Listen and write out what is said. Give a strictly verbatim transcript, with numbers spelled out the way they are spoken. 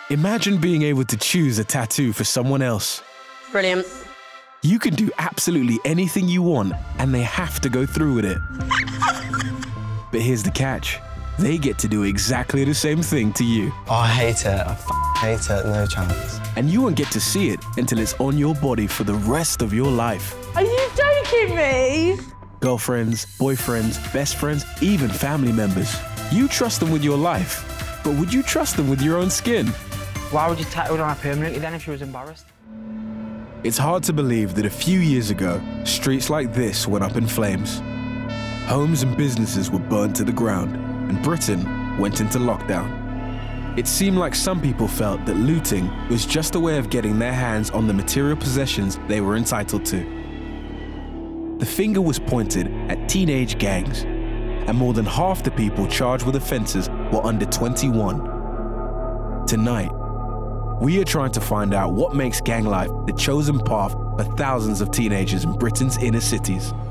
Imagine being able to choose a tattoo for someone else. Brilliant. You can do absolutely anything you want, and they have to go through with it. But here's the catch. They get to do exactly the same thing to you. Oh, I hate it. I f hate it. No chance. And you won't get to see it until it's on your body for the rest of your life. Are you joking me? Girlfriends, boyfriends, best friends, even family members. You trust them with your life, but would you trust them with your own skin? Why would you tattoo it on her permanently then if she was embarrassed? It's hard to believe that a few years ago, streets like this went up in flames. Homes and businesses were burned to the ground, and Britain went into lockdown. It seemed like some people felt that looting was just a way of getting their hands on the material possessions they were entitled to. The finger was pointed at teenage gangs, and more than half the people charged with offences were under twenty-one. Tonight, we are trying to find out what makes gang life the chosen path for thousands of teenagers in Britain's inner cities.